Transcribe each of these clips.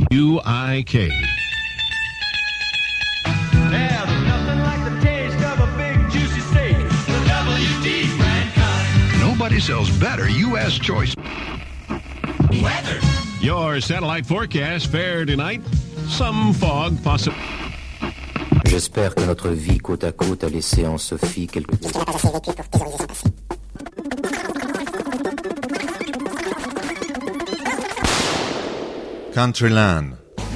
WUIK. Nobody sells better U.S. choice weather. Your satellite forecast fair tonight. Some fog possible. J'espère que notre vie côte à côte a laissé en Sophie quelques... Countryland.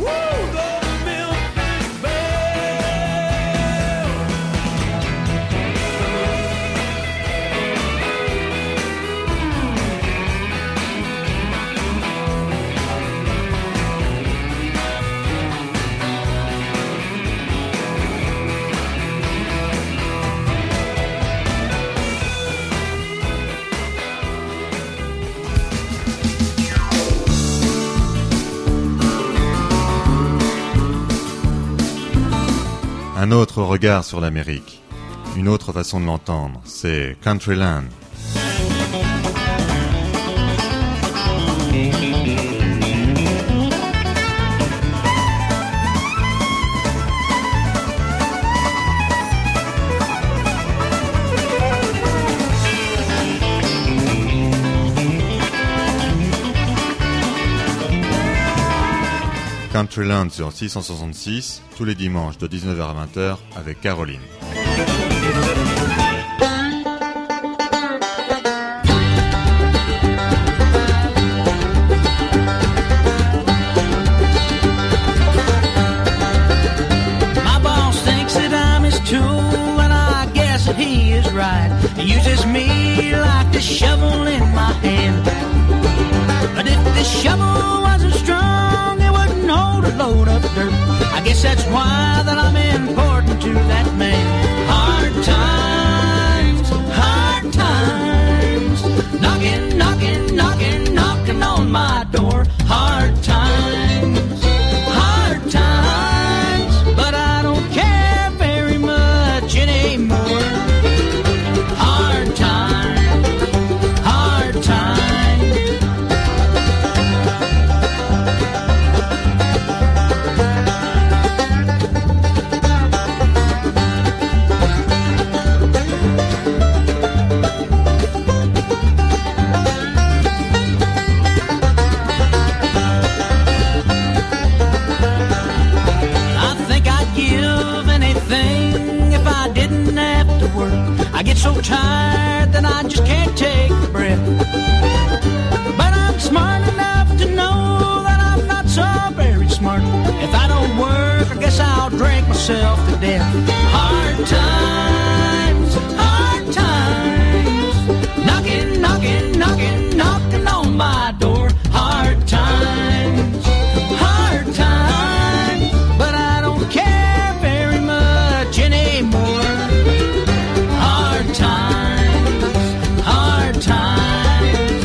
Un autre regard sur l'Amérique, une autre façon de l'entendre, c'est Countryland. Countryland sur 666, tous les dimanches de 19h à 20h avec Caroline. My boss thinks that I'm his tool, and I guess that he is right. He uses me like the shovel in my hand. But if the shovel wasn't strong, it wouldn't hold a load of dirt. I guess that's why that I'm important to that man. Hard times, knocking, knocking, knocking, knocking on my door. Hard times, but I don't care very much anymore. Hard times, hard times. I get so tired that I just can't take a breath. But I'm smart enough to know that I'm not so very smart. If I don't work, I guess I'll drink myself to death. Hard times, knocking, knocking, knocking, knocking on my door. Hard times, but I don't care very much anymore. Hard times.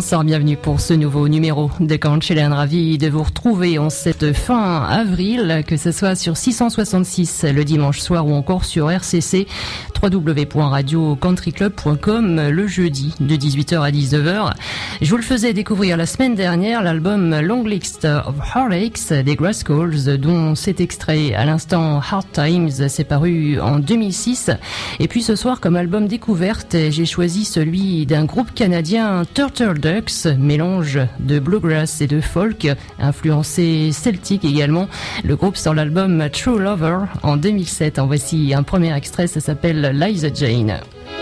bonsoir, bienvenue pour ce nouveau numéro de Countryline. Ravi de vous retrouver en cette fin avril, que ce soit sur 666 le dimanche soir ou encore sur RCC, www.radiocountryclub.com le jeudi de 18h à 19h. Je vous le faisais découvrir la semaine dernière, l'album Long List of Heartaches des Rascals, dont cet extrait à l'instant Hard Times s'est paru en 2006. Et puis ce soir, comme album découverte, j'ai choisi celui d'un groupe canadien, Turtle Ducks, mélange de bluegrass et de folk, influencé celtique également. Le groupe sort l'album True Lover en 2007. En voici un premier extrait, ça s'appelle Liza Jane.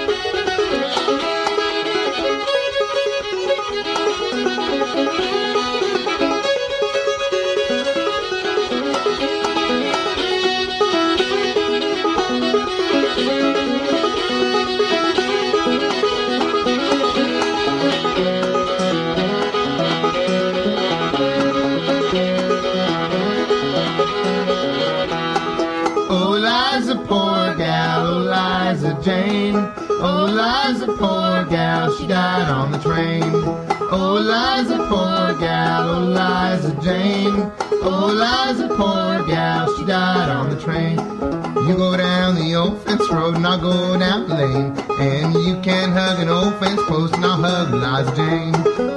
Oh, Liza, poor gal, she died on the train. Oh, Liza, poor gal, oh, Liza Jane. Oh, Liza, poor gal, she died on the train. You go down the old fence road and I'll go down the lane. And you can't hug an old fence post and I'll hug Liza Jane.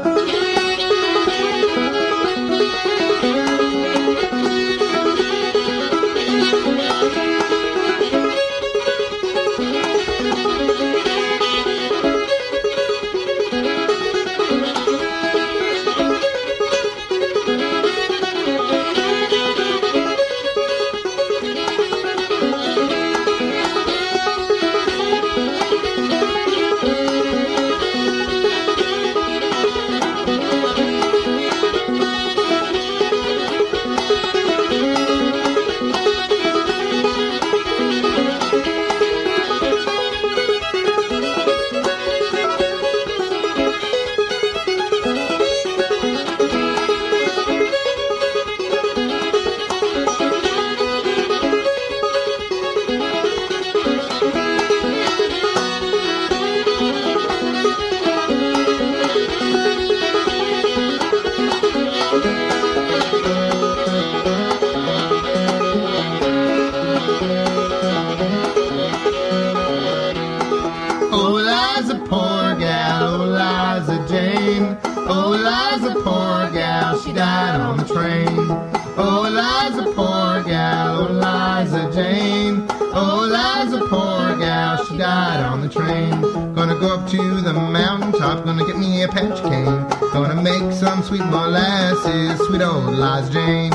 Sweet molasses, sweet old Liza Jane.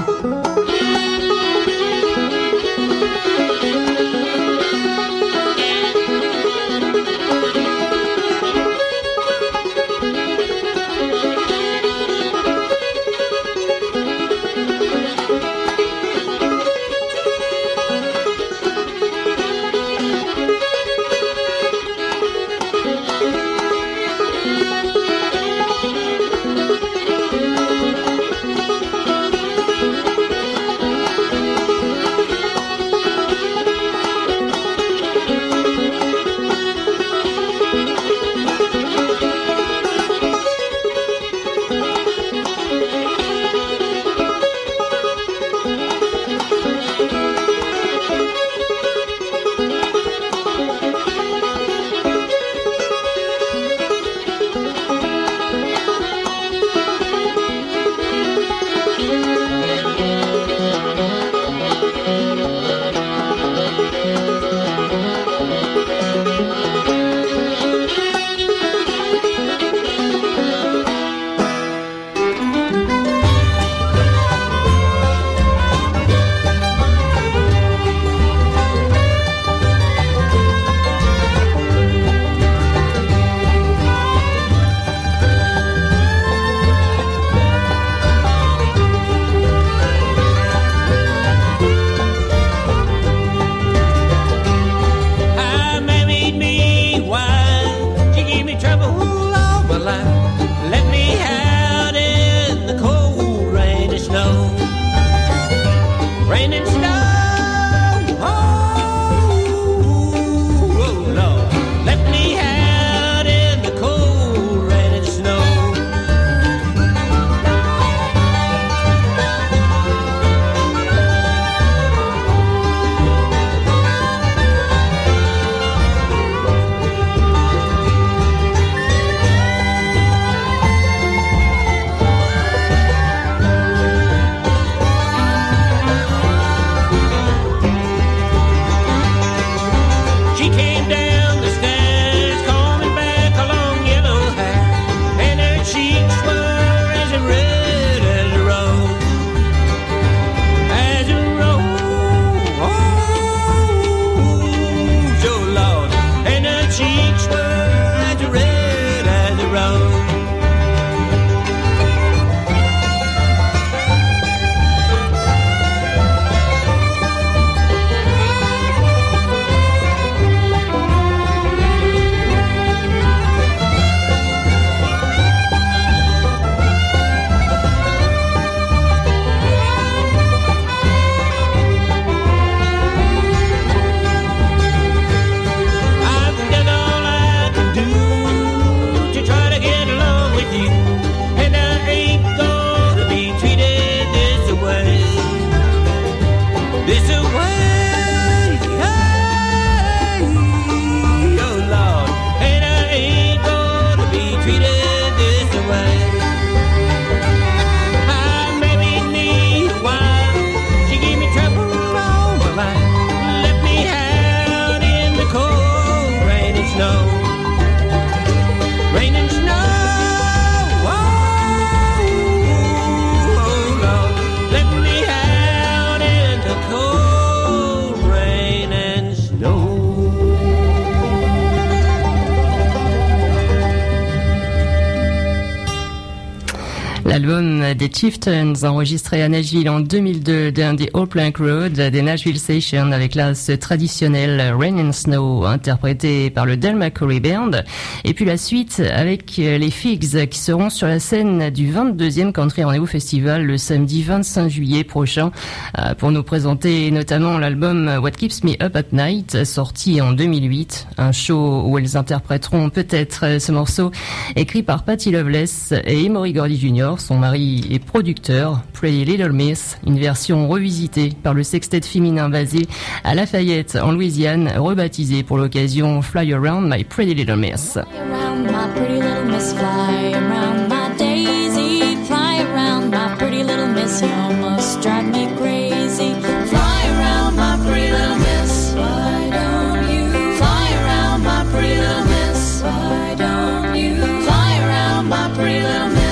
L'album des Chieftains, enregistré à Nashville en 2002 dans The Old Plank Road, des Nashville Sessions, avec là ce traditionnel Rain and Snow, interprété par le Del McCoury Band. Et puis la suite avec les Figs, qui seront sur la scène du 22e Country Rendez-vous Festival le samedi 25 juillet prochain, pour nous présenter notamment l'album What Keeps Me Up at Night, sorti en 2008. Un show où elles interpréteront peut-être ce morceau écrit par Patty Loveless et Emory Gordy Jr., son mari et producteur, Pretty Little Miss, une version revisitée par le sextet féminin basé à Lafayette en Louisiane, rebaptisé pour l'occasion Fly Around My Pretty Little Miss. Fly around my pretty little miss, fly around my daisy, fly around my pretty little miss, you almost drive me crazy. Fly around my pretty little miss, why don't you? Fly around my pretty little miss, why don't you? Fly around my pretty little miss.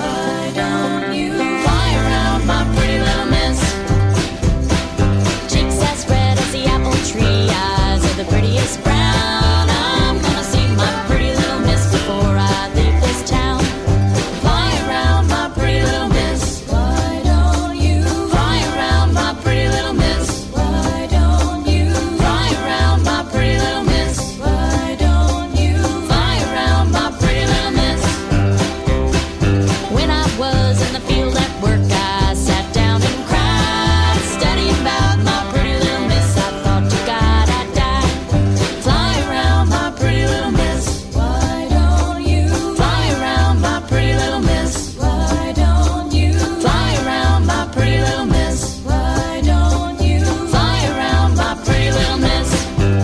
The prettiest brown, I'm gonna see my pretty little miss before I leave this town. Fly around my pretty little miss, why don't you? Fly around my pretty little miss, why don't you? Fly around my pretty little miss, why don't you? Fly around my pretty little miss. When I was in the field at work, I sat down and cried, studying about my pretty little miss. I thought to God I'd die. Fly around my pretty little miss, why don't you? Fly around my pretty little miss, why don't you? Fly around my pretty little miss, why don't you? Fly around my pretty little miss.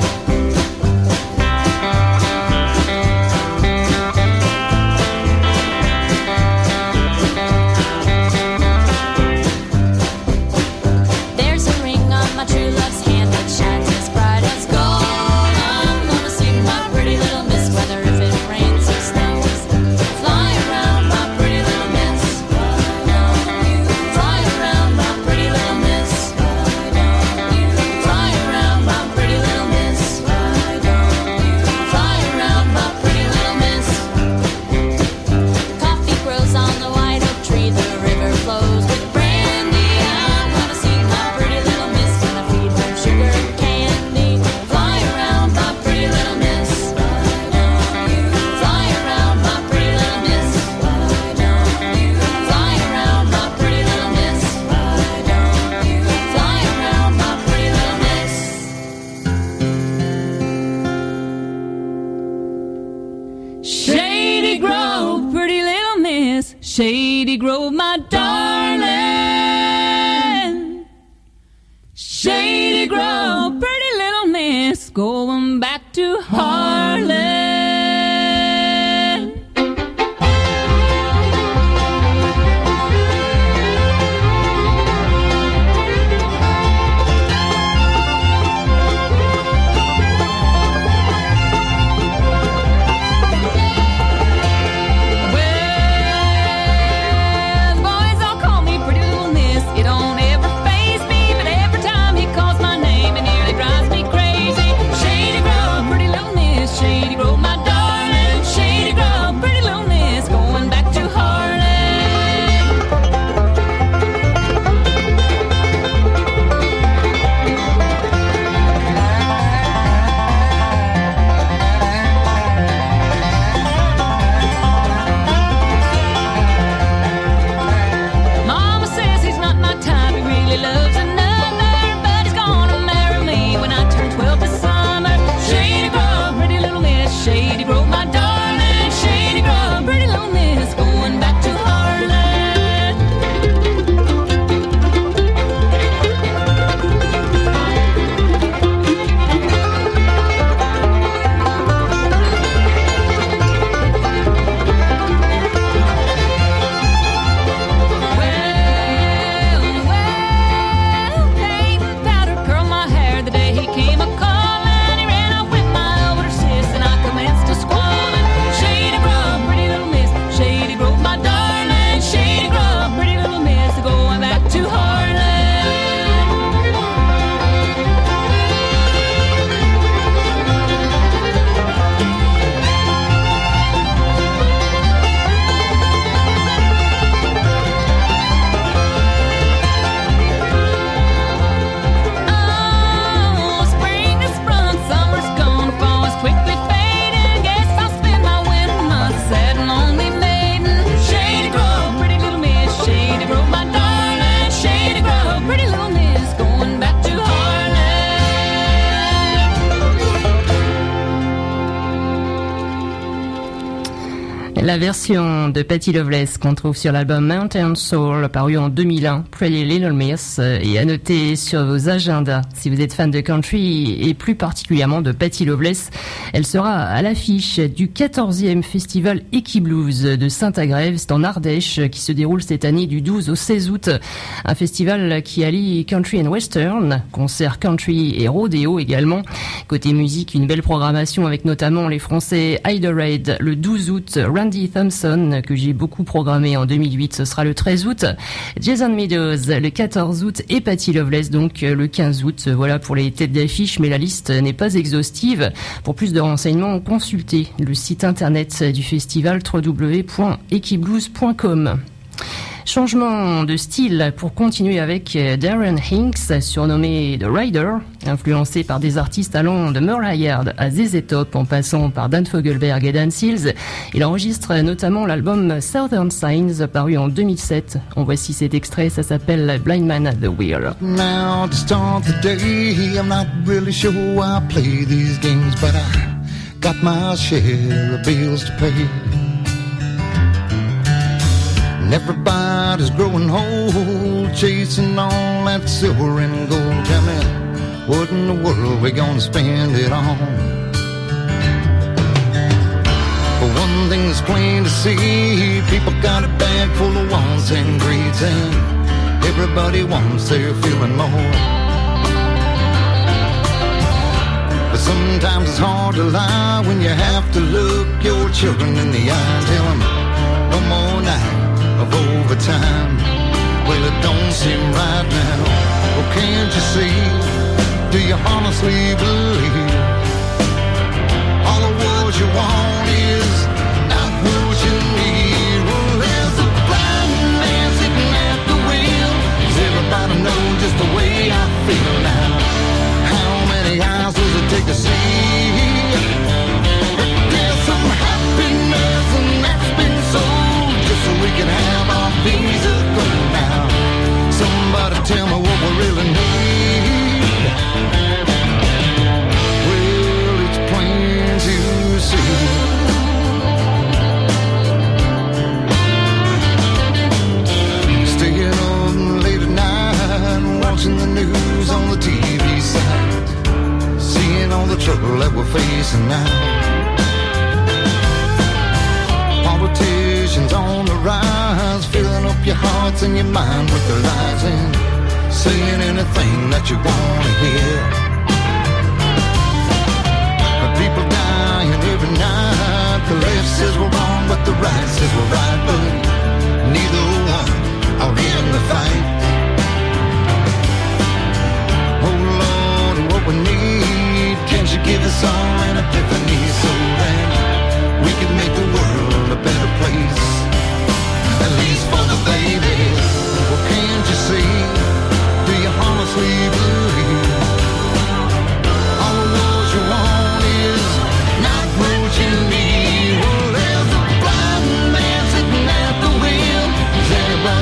There's a ring on my true love's hand that shines as bright as gold. I'm gonna see my pretty little miss, whether if it rains or snows. Fly around my pretty little miss, why don't you? Fly around my pretty little miss, why don't you? Fly around my pretty little miss, why don't you? Fly around my pretty little miss. Coffee grows on the white oak tree, the river flows with brandy. I'm gonna see my pretty little miss when I feed her sugar candy. Fly around my pretty little miss, why don't you? Fly around my pretty little miss, why don't you? Fly around my pretty little miss, why don't you? Fly around my pretty little miss. Shady Grove, pretty little miss, Shady Grove, my darling. Shady Grove, pretty little miss, going back to Harlan. Well, boys all call me pretty little miss. It don't ever faze me, but every time he calls my name, it nearly drives me crazy. Shady Grove, pretty little miss, Shady Grove. La version de Patti Loveless qu'on trouve sur l'album Mountain Soul, paru en 2001, Pretty Little Miss, et à noter sur vos agendas. Si vous êtes fan de country et plus particulièrement de Patti Loveless, elle sera à l'affiche du 14e festival Equiblues de Saint-Agrève, c'est en Ardèche, qui se déroule cette année du 12 au 16 août. Un festival qui allie country and western, concerts country et rodéo également. Côté musique, une belle programmation avec notamment les Français Hideaway le 12 août, Randy Thompson, que j'ai beaucoup programmé en 2008, ce sera le 13 août, Jason Meadows le 14 août et Patti Loveless donc le 15 août. Voilà pour les têtes d'affiche, mais la liste n'est pas exhaustive. Pour plus de renseignements, consultez le site internet du festival www.equiblues.com. Changement de style pour continuer avec Darren Hinks, surnommé The Rider, influencé par des artistes allant de Merle Haggard à ZZ Top en passant par Dan Fogelberg et Dan Seals. Il enregistre notamment l'album Southern Signs paru en 2007. En voici cet extrait, ça s'appelle Blind Man at the Wheel. Now to start the day, I'm not really sure why I play these games, but I got my share of bills to pay. And everybody's growing old, chasing all that silver and gold. Tell me, what in the world we gonna spend it on? But one thing's plain to see, people got a bag full of wants and greeds, and everybody wants their feeling more. But sometimes it's hard to lie when you have to look your children in the eye and tell them, one more night of overtime. Well, it don't seem right now. Well, can't you see? Do you honestly believe all the words you want is not what you need? Well, there's a blind man sitting at the wheel. Does everybody know just the way I feel now? How many eyes does it take to see? There's some happiness and that's been sold just so we can have our visa go now. Somebody tell me what we really need. Well, it's plain to see. Staying up late at night, watching the news on the TV side, seeing all the trouble that we're facing now. Politicians on the rise, filling up your hearts and your mind with their lies and saying anything that you want to hear. People dying every night. The left says we're wrong, but the right says we're right. But neither one are in the fight. Oh Lord, what we need, can't you give us all an epiphany so that we can make the world a better place, at least for the babies? Well, can't you see? Do you honestly believe all the words you want is not what you need? Well, there's a blind man sitting at the wheel. Does anybody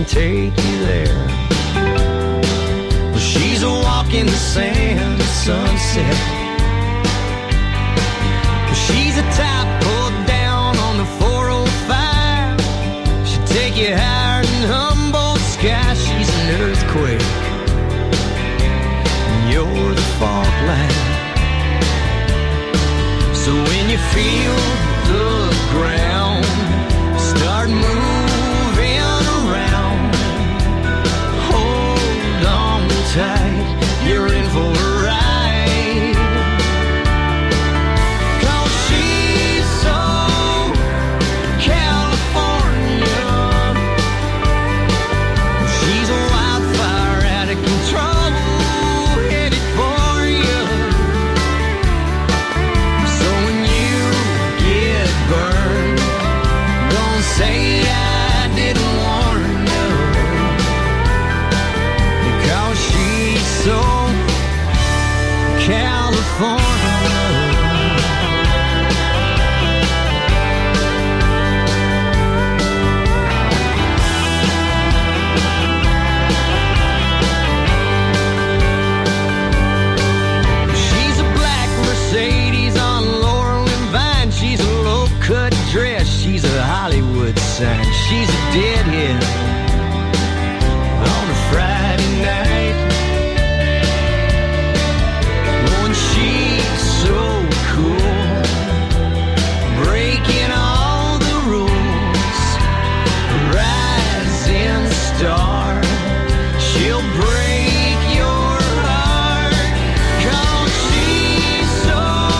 take you there. Well, she's a walk in the sand, sunset. Well, she's a type pulled down on the 405. She'll take you higher than Humboldt sky. She's an earthquake, and you're the fault line. So when you feel the ground start moving around, hold on tight, you're in for a ride. 'Cause she's so California. She's a wildfire out of control, headed for you. So when you get burned, don't say I didn't warn you. Because she's so California. She's a black Mercedes on Laurel and Vine. She's a low-cut dress. She's a Hollywood sign. She's a deadhead on a Friday night. One, she's so cool, breaking all the rules. Rising star, she'll break your heart. 'Cause she's so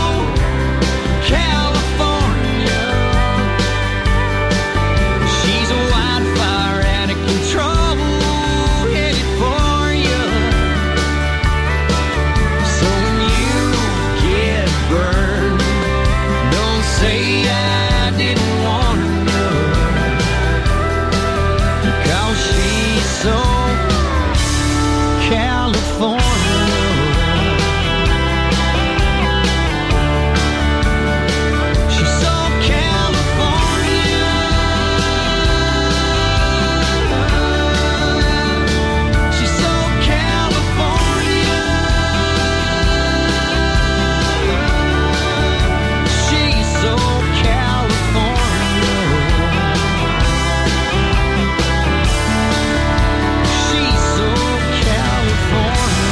California. She's a wildfire out of control, headed for you. So when you get burned, don't say I didn't warn you. 'Cause she's so California. She's so California. She's so California. She's so California. She's so California.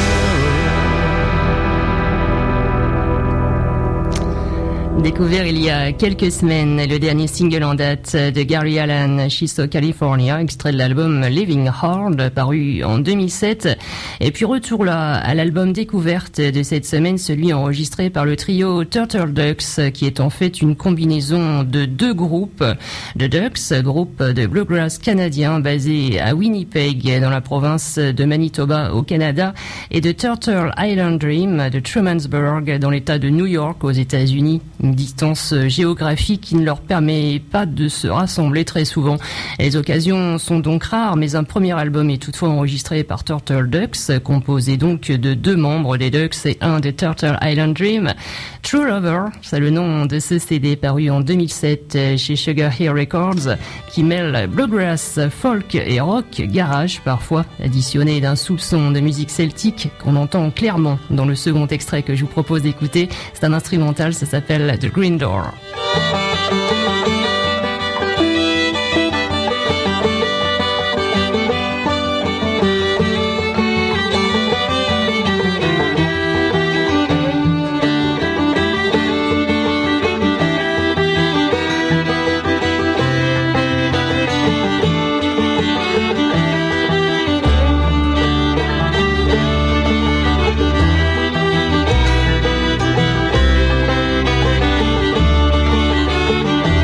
Découvert il y a quelques semaines le dernier single en date de Gary Allan, She's So California, extrait de l'album Living Hard, paru en 2007. Et puis retour là à l'album découverte de cette semaine, celui enregistré par le trio Turtle Ducks, qui est en fait une combinaison de deux groupes. The Ducks, groupe de bluegrass canadien basé à Winnipeg, dans la province de Manitoba au Canada, et de Turtle Island Dream de Trumansburg, dans l'état de New York aux États-Unis. Une distance géographique qui ne leur permet pas de se rassembler très souvent. Les occasions sont donc rares, mais un premier album est toutefois enregistré par Turtle Ducks, composé donc de deux membres des Ducks et un de Turtle Island Dream. True Lover, c'est le nom de ce CD paru en 2007 chez Sugar Hill Records, qui mêle bluegrass, folk et rock garage, parfois additionné d'un soupçon de musique celtique qu'on entend clairement dans le second extrait que je vous propose d'écouter. C'est un instrumental, ça s'appelle The Green Door. Thank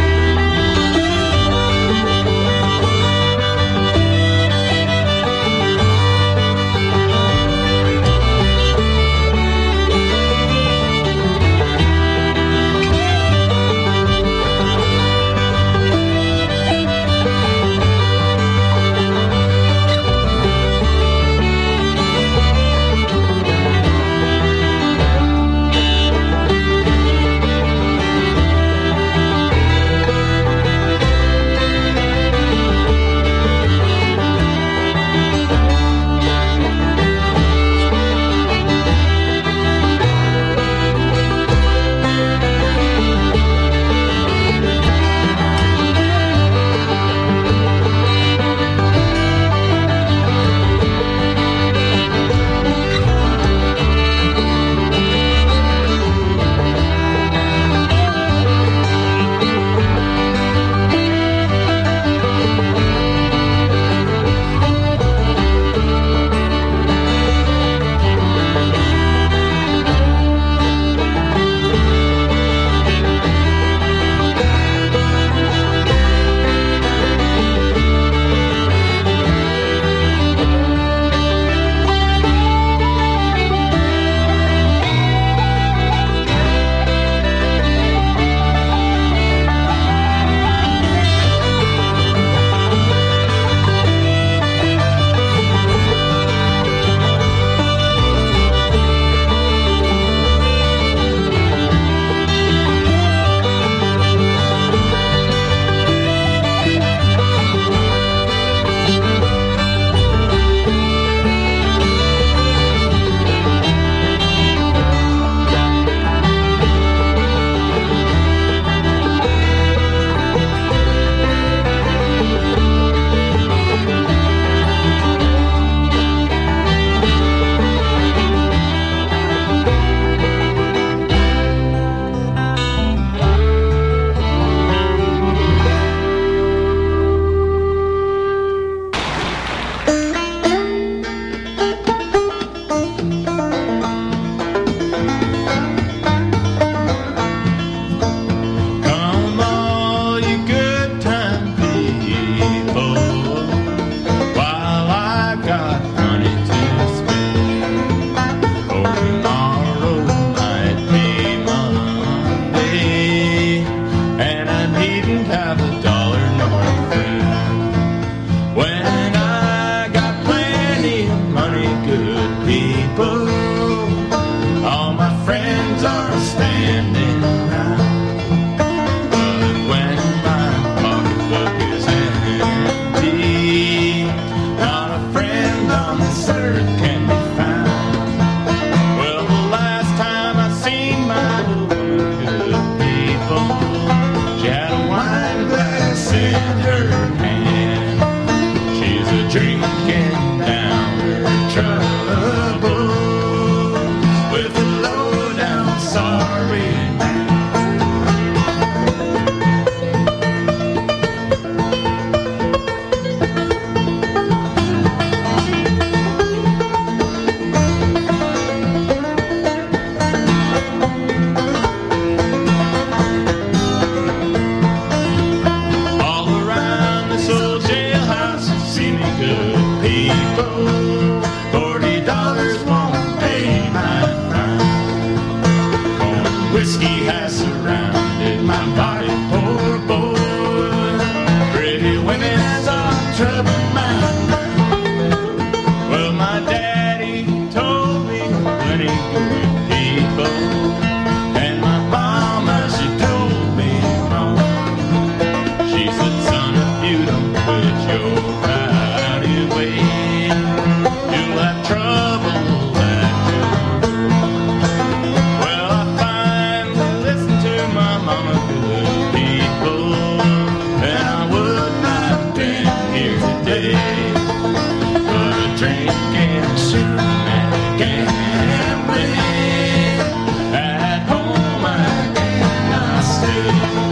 jailhouse to see me good people. $40 won't pay my fine. Corn whiskey has surrounded my body, poor boy. Pretty women's on trouble mine. Well, my daddy told me plenty good people, and my mama, she told me wrong. She said, son, if you don't quit your rowdy ways, you'll have trouble at your door. Well, I finally listened to my mama, good people, and I would not have been here today. But a drinking, shooting, and gambling, at home I cannot stay.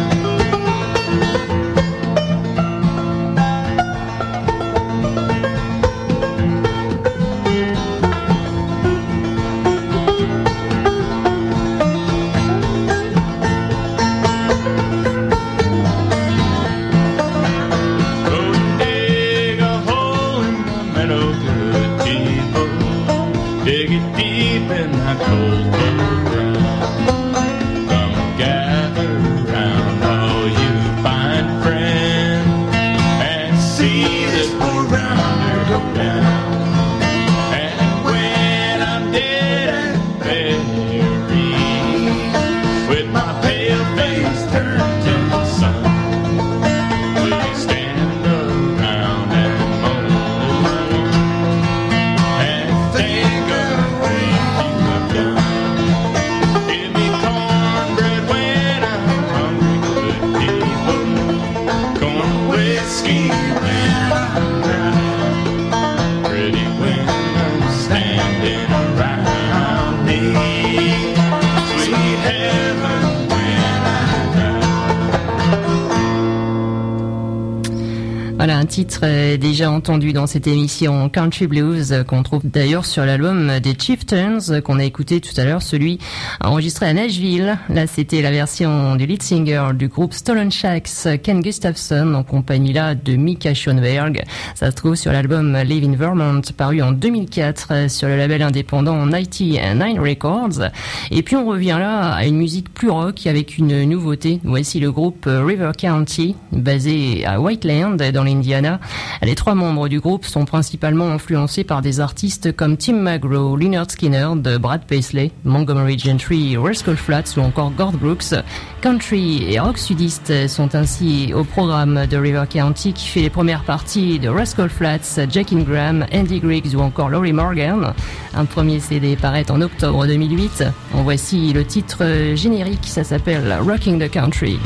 Go dig a hole in the meadow, good people. Dig it deep in that cold ground. Come gather round, all you fine friends, and see this poor rounder go down. And when I'm dead and buried, with my pale face turned to the sun, will you stand around and moan and think of what you have done? Give me cornbread when I'm hungry, good people. Corn whiskey when I'm dry. Pretty women standing around me. Sweet heaven when I die. Voilà un titre déjà entendu dans cette émission Country Blues qu'on trouve d'ailleurs sur l'album des Chieftains qu'on a écouté tout à l'heure, celui enregistré à Nashville. Là c'était la version du lead singer du groupe Stolen Shacks, Ken Gustafson, en compagnie là de Mika Schoenberg. Ça se trouve sur l'album Live in Vermont paru en 2004 sur le label indépendant 99 Records. Et puis on revient là à une musique plus rock avec une nouveauté. Voici le groupe River County basé à Whiteland dans l'Indiana. Les trois membres du groupe sont principalement influencés par des artistes comme Tim McGraw, Lynyrd Skynyrd, Brad Paisley, Montgomery Gentry, Rascal Flatts ou encore Garth Brooks. Country et rock sudiste sont ainsi au programme de River County qui fait les premières parties de Rascal Flatts, Jack Ingram, Andy Griggs ou encore Laurie Morgan. Un premier CD paraît en octobre 2008. En voici le titre générique, ça s'appelle Rocking the Country.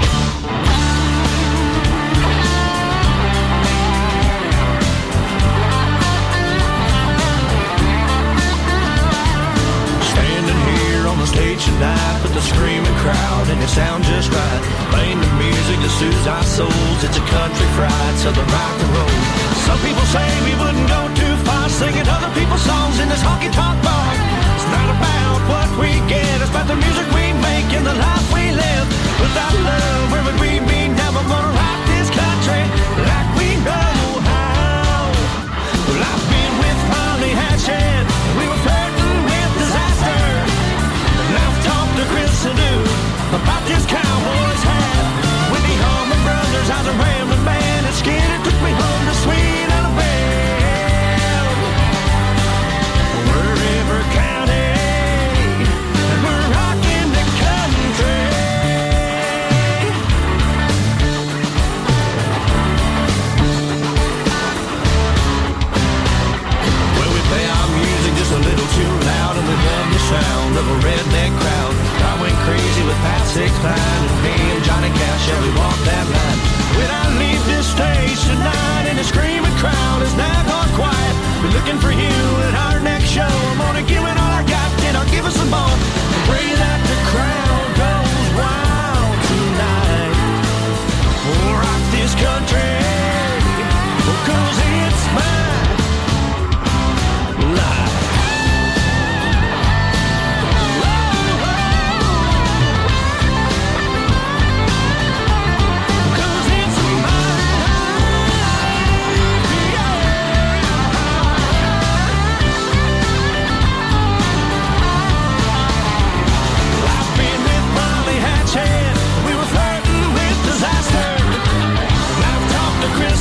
Stage tonight with the screaming crowd and it sounds just right. Playing the music that soothes our souls. It's a country fried southern rock and roll. Some people say we wouldn't go too far singing other people's songs in this honky tonk bar. It's not about what we get, it's about the music we make and the life we live. Without love, where would we be now? We're gonna rock this country like we know how. Well, I've been with Polly Hatchet, we were flirting with disaster. I've talked to Chris and Dude about this cowboy's hat. With the Allman Brothers, I was a rambling man, and Skinner took me home to sweet Alabama. We're River County, and we're rocking the country.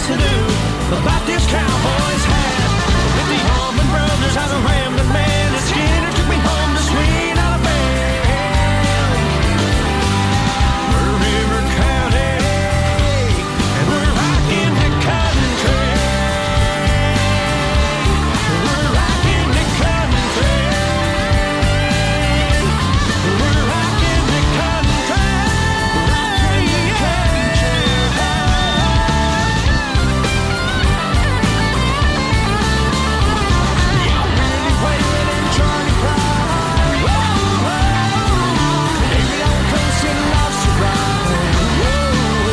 to do about this cowboy's hat. If the Allman Brothers had a rambling man, and Skinner took me home to sweet Alabama, River County, and we're rocking the cotton train. We're rocking the cotton train. We're rocking the cotton train. Y'all really play with them Johnny Pride. Whoa, whoa. Maybe don't come sit and lost your ride. Whoa.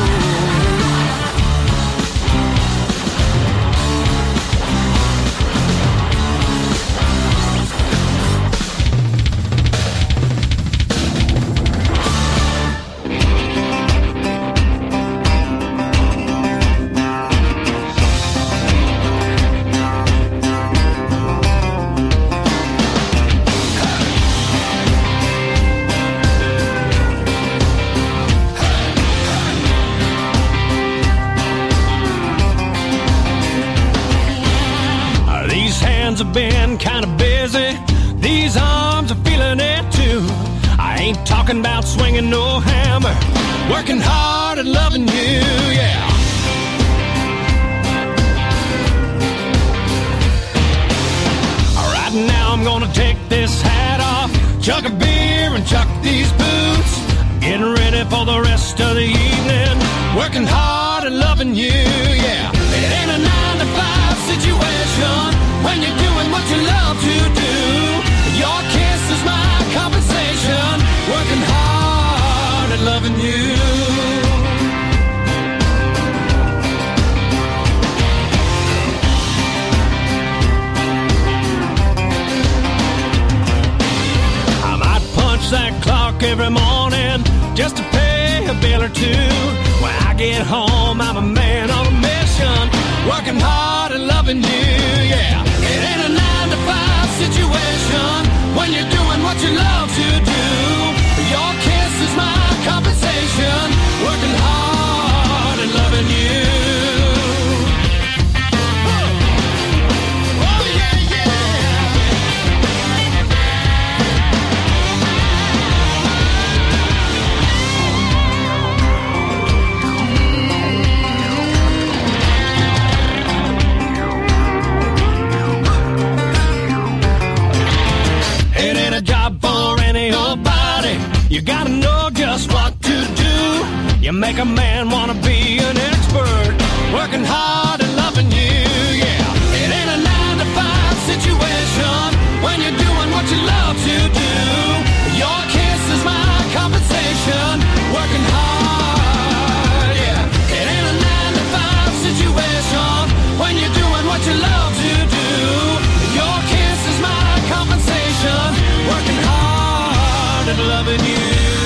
These hands have been kind of busy. These arms are feeling it too. I ain't talking about swinging no hammer, working hard and loving you, yeah. Right now I'm gonna take this hat off, chug a beer and chuck these boots, getting ready for the rest of the evening, working hard and loving you, yeah. It ain't a 9-to-5 situation when you're doing what you love to do. Your kiss is my compensation, working hard and loving you. I might punch that clock every morning just to pay a bill or two. When I get home, I'm a man on a mission, working hard and loving you, yeah. It ain't a 9-to-5 situation when you're doing what you love to do. Your kiss is my compensation, working hard and loving you. Oh, yeah, yeah. It ain't a job for any old body. You gotta know just what to do. You make a man wanna be an expert, working hard and loving you, yeah. It ain't a 9-to-5 situation when you're doing what you love to do. Your kiss is my compensation, working hard, yeah. It ain't a 9-to-5 situation when you're doing what you love to do. Your kiss is my compensation, working hard and loving you.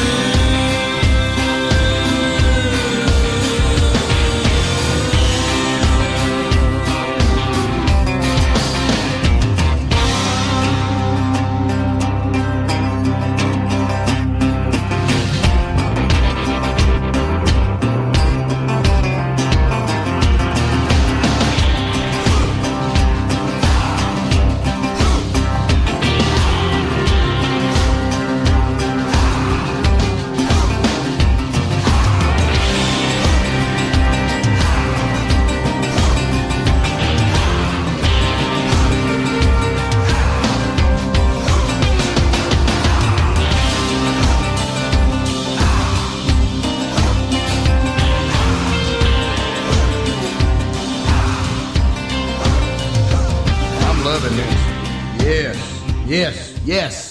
loving this. Yes, yes, yes.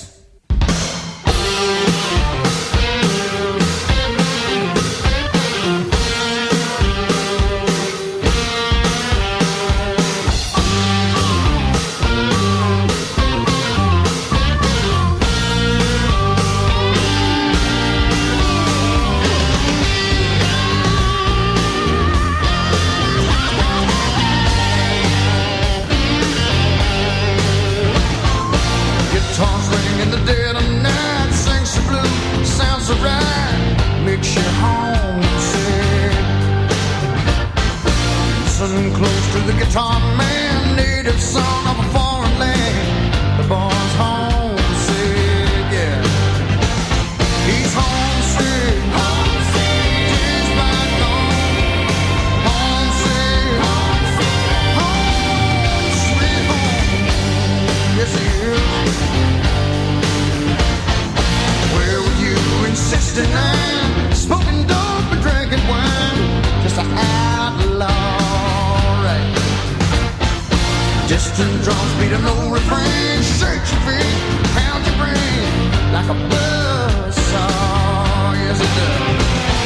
Guitar swinging Listen close to the guitar man, native son of a foreign land. The boy's homesick, yeah. He's homesick, homesick. Days back home, homesick, homesick. Home, sweet home, yes he is. Where were you in '69? Smoking dope and drinking wine, just an outlaw. Distant drums beat an old refrain. Shake your feet, pound your brain like a buzzsaw. Yes, it does.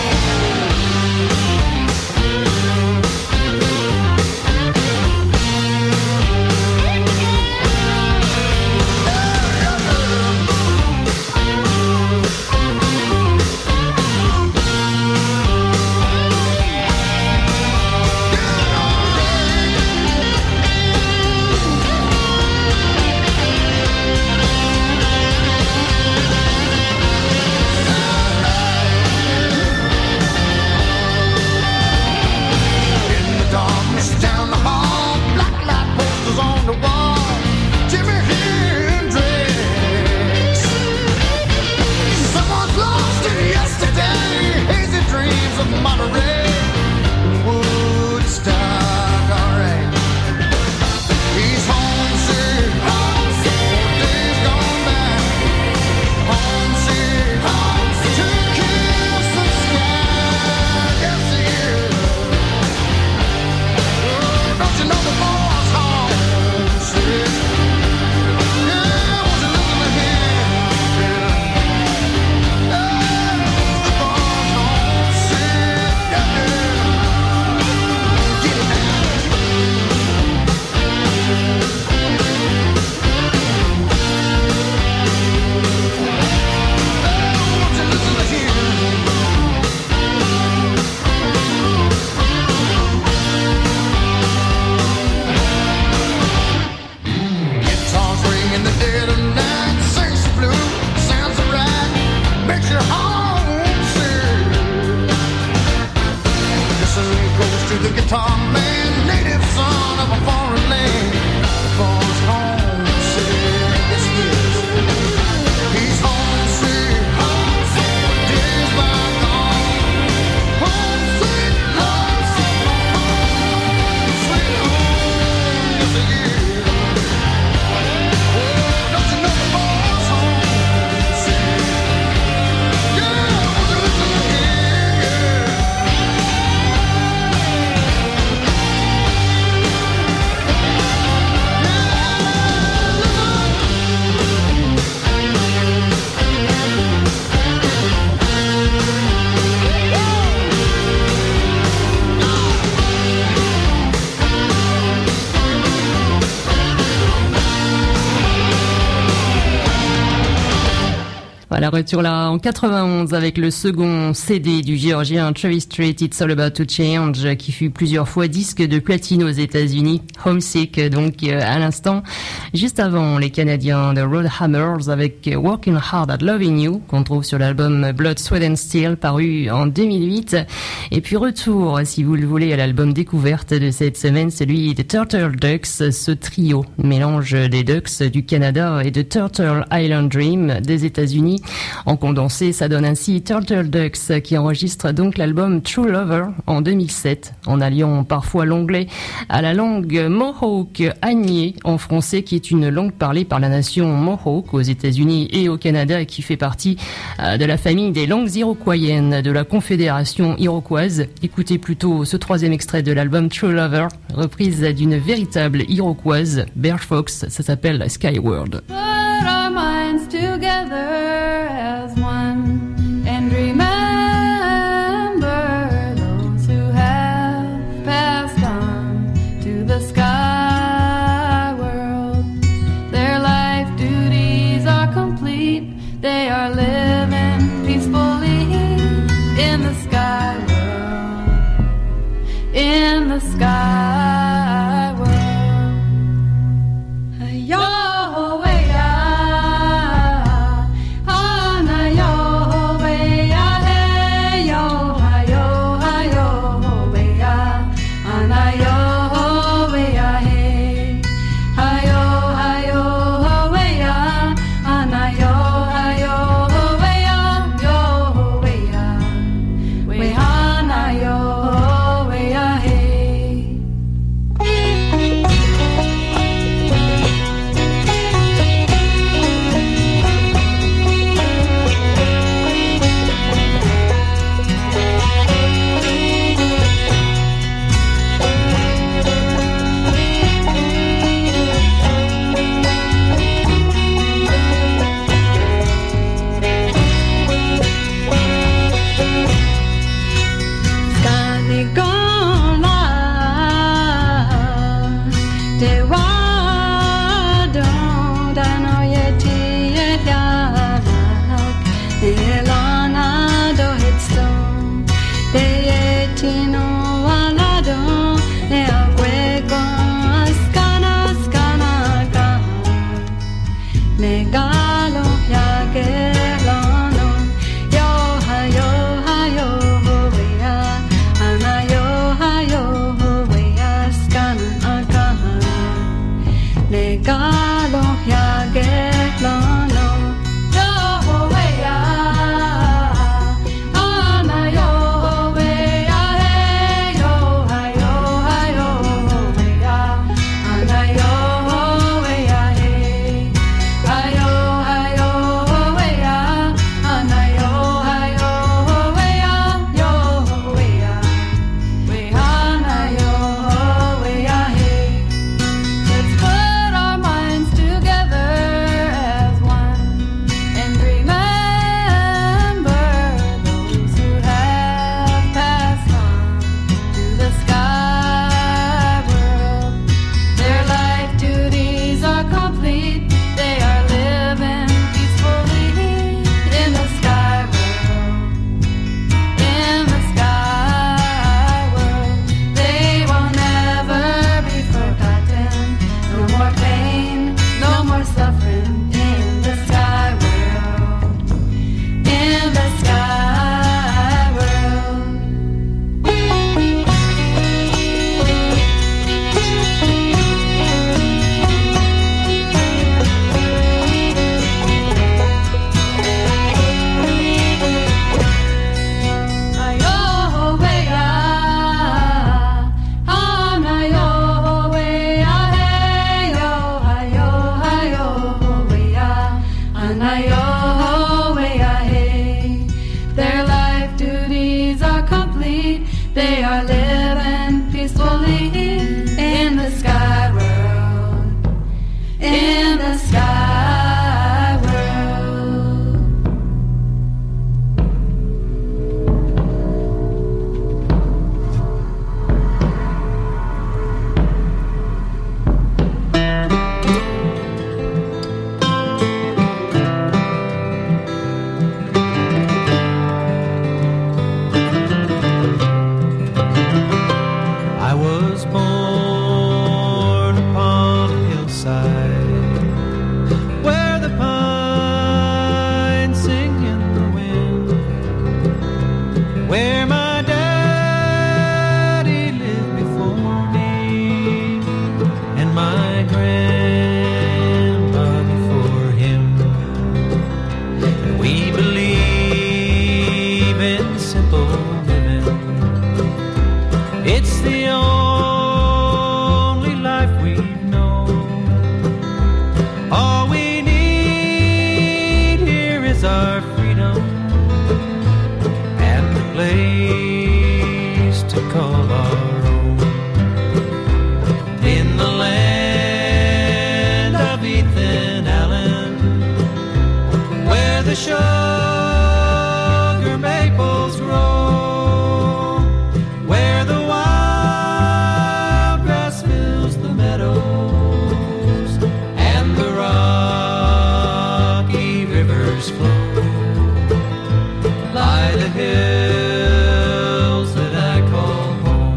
Voilà, retour là en 91 avec le second CD du géorgien Travis Tritt, It's All About to Change, qui fut plusieurs fois disque de platine aux États-Unis. Homesick, donc à l'instant. Juste avant, les Canadiens de Roadhammers avec Working Hard at Loving You, qu'on trouve sur l'album Blood, Sweat and Steel, paru en 2008. Et puis retour, si vous le voulez, à l'album découverte de cette semaine, celui de Turtle Ducks, ce trio, mélange des Ducks du Canada et de Turtle Island Dream des États-Unis. En condensé, ça donne ainsi Turtle Ducks, qui enregistre donc l'album True Lover en 2007, en alliant parfois l'anglais à la langue Mohawk Agné en français, qui est une langue parlée par la nation Mohawk aux États-Unis et au Canada et qui fait partie de la famille des langues iroquoiennes de la Confédération iroquoise. Écoutez plutôt ce troisième extrait de l'album True Lover, reprise d'une véritable iroquoise, Bear Fox, ça s'appelle Skyward. Put our minds together as one and remember those who have passed on to the sky world. Their life duties are complete. They are living peacefully in the sky world. In the sky world. Yahweh. we've known. All we need here is our freedom and the place to call our own. In the land of Ethan Allen, where the sugar maples grow, where the wild grass fills the meadows and the rocky rivers flow, lie the hills that I call home.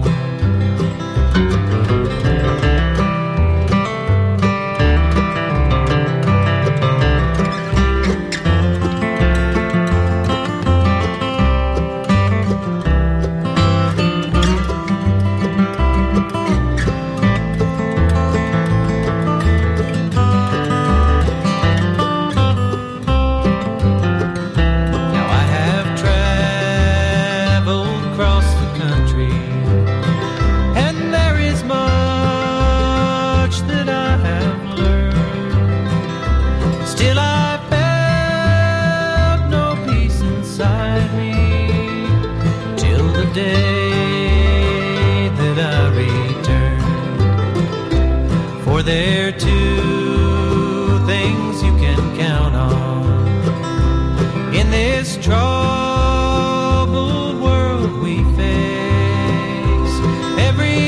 Now I have traveled across the country, and there is much that I have learned. Still I felt no peace inside me till the day that I returned. For there are two things you can count on in this troubled world we face. Every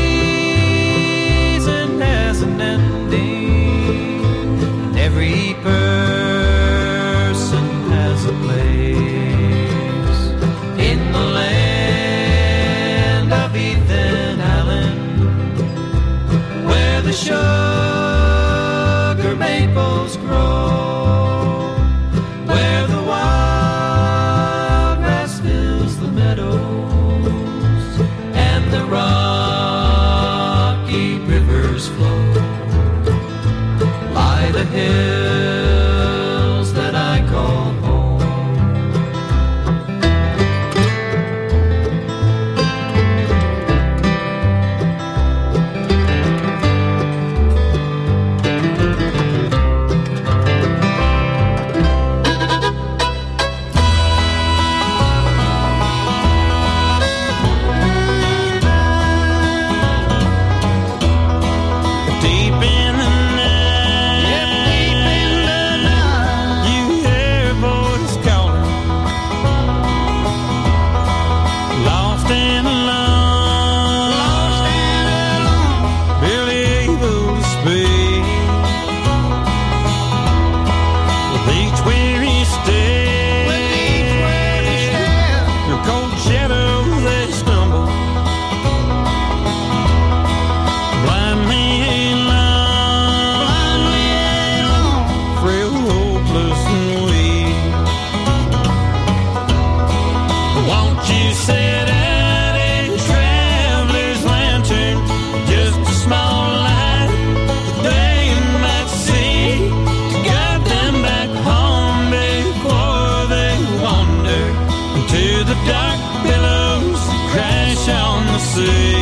season has an ending, and every person has a place. In the land of Ethan Allen, where the sugar maples grow, where the wild grass fills the meadows and the rocky rivers flow, lie the hills that I call home. Deep in the night, you hear a voice calling, lost and alone, barely able to speak. With each weary step, your cold shadows they stumble, blind me alone, frail, hopeless, and weak. Won't you set out a traveler's lantern, just a small light that they might see, to guide them back home before they wander into the dark billows that crash on the sea.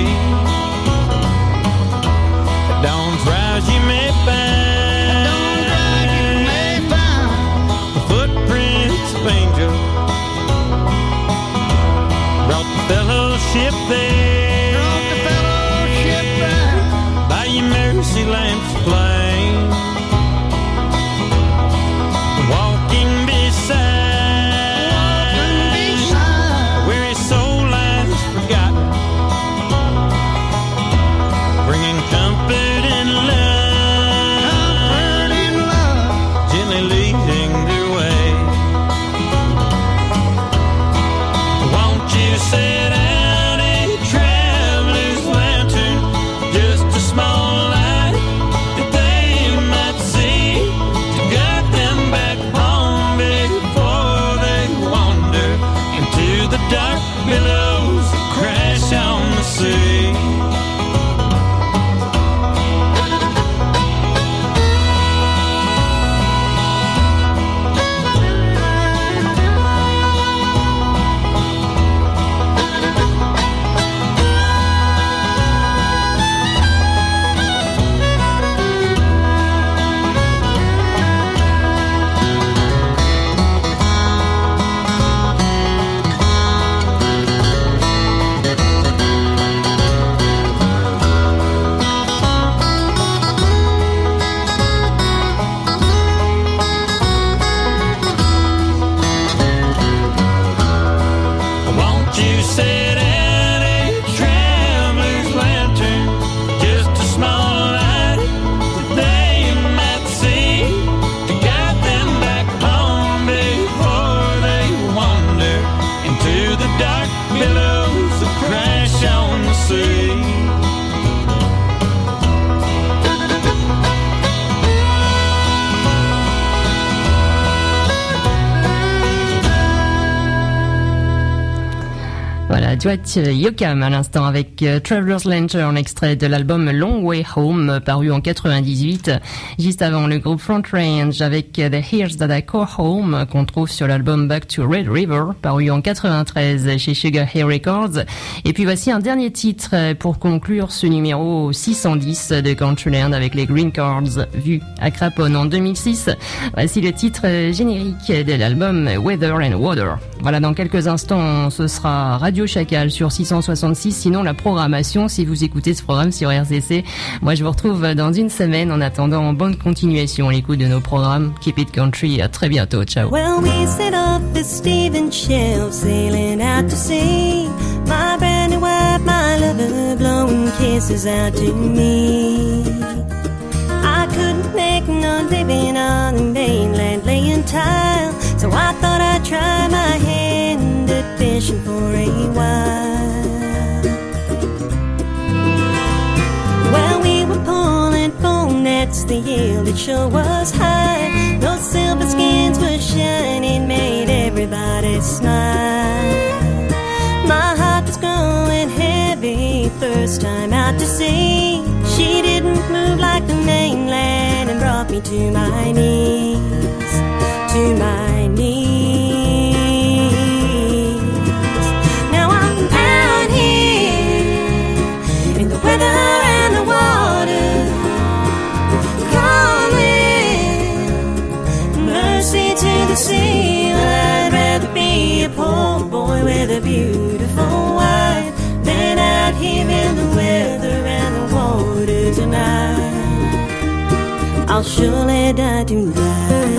At dawn's rise you may find the footprints of angels, brought the fellowship there, by your mercy lamps flame, walking beside a weary soul lies forgotten, bringing comfort and love, gently leading their way. Won't you set out a traveler's lantern, just a small light that they duet Yoakam à l'instant avec Traveler's Lantern, extrait de l'album Long Way Home, paru en 98. Juste avant, le groupe Front Range avec The Years That I Call Home, qu'on trouve sur l'album Back to Red River, paru en 93 chez Sugar Hill Records. Et puis voici un dernier titre pour conclure ce numéro 610 de Countryland avec les Green Cards, vus à Craponne en 2006. Voici le titre générique de l'album Weather and Water. Voilà, dans quelques instants, ce sera Radio Chacal sur 666. Sinon, la programmation, si vous écoutez ce programme sur RCC, moi je vous retrouve dans une semaine. En attendant, bonne continuation à l'écoute de nos programmes. Keep it country. À très bientôt. Ciao. Well, we set off with Stephen Shelf, sailing out to sea. My brand new wife, my lover, blowing kisses out to me. I couldn't make no living on the mainland, laying tile, so I thought I'd try my hand at fishing for a while. Well, we were pulling foam nets, the yield it sure was high. Those silver skins were shining, made everybody smile. My heart was growing heavy, first time out to sea. She didn't move like the mainland and brought me to my knees, to my knees. Now I'm out here in the weather and the water, calling mercy to the sea. Well, I'd rather be a poor boy with a beautiful wife than out here in the weather and the water tonight. I'll surely die tonight.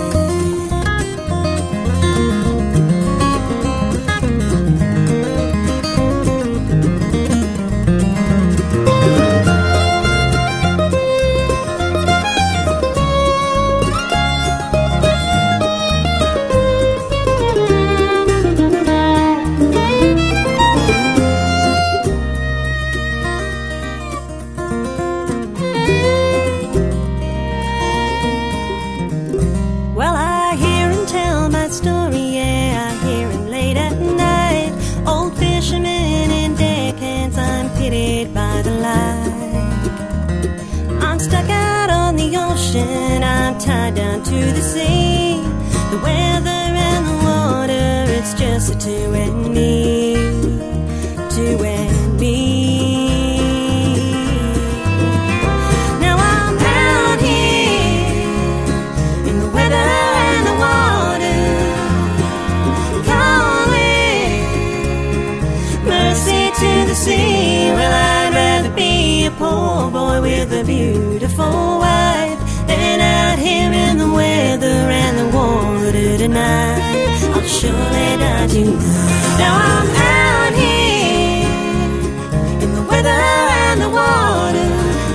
I'm tied down to the sea. The weather and the water, it's just the two and me, two and me. Now I'm out here in the weather and the water, calling mercy to the sea. Well, I'd rather be a poor boy with a beautiful wife than out here in the weather and the water tonight. I'll surely die tonight. Now I'm out here in the weather and the water,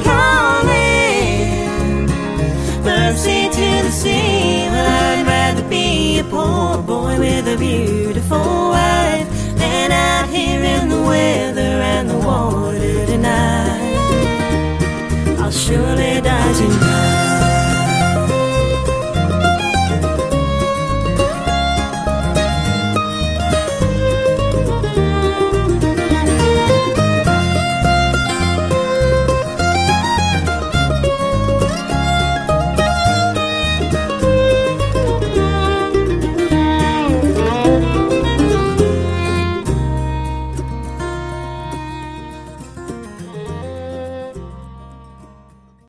calling mercy to the sea. Well, I'd rather be a poor boy with a beautiful wife than out here in the weather and the water tonight. I'll surely die tonight.